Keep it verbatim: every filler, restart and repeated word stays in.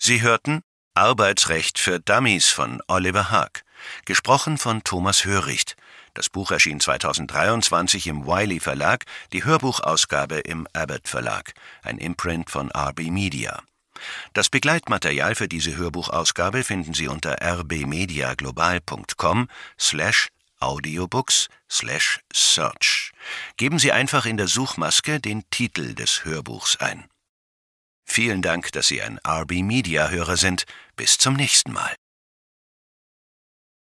Sie hörten Arbeitsrecht für Dummies von Oliver Haag, gesprochen von Thomas Höricht. Das Buch erschien zweitausenddreiundzwanzig im Wiley Verlag, die Hörbuchausgabe im Abbott Verlag, ein Imprint von R B Media. Das Begleitmaterial für diese Hörbuchausgabe finden Sie unter rbmediaglobal.com slash audiobooks slash search. Geben Sie einfach in der Suchmaske den Titel des Hörbuchs ein. Vielen Dank, dass Sie ein R B Media Hörer sind. Bis zum nächsten Mal.